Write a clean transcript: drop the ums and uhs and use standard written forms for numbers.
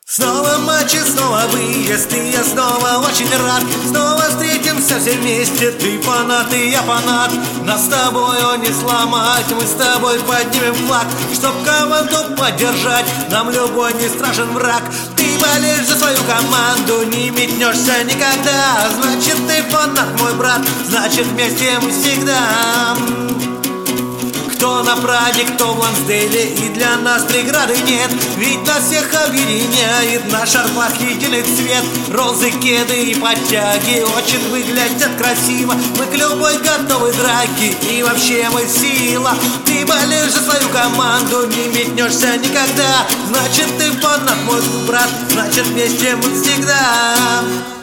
Снова матч и снова выезд, и я снова очень рад. Снова встретимся все вместе, ты фанат и я фанат. Нас с тобою не сломать, мы с тобой поднимем флаг. Чтоб команду поддержать, нам любой не страшен враг. Ты болеешь за свою команду, не метнешься никогда. Значит, ты фанат, мой брат, значит, вместе мы всегда. Кто на Праде, кто в Лансдейле, и для нас преграды нет. Ведь нас всех объединяет на шарфах единый цвет. Розы, кеды и подтяги очень выглядят красиво. Мы к любой готовы драке, и вообще мы сила. Ты болеешь за свою команду, не метнешься никогда. Значит, ты фанат, мой брат, значит, вместе мы всегда.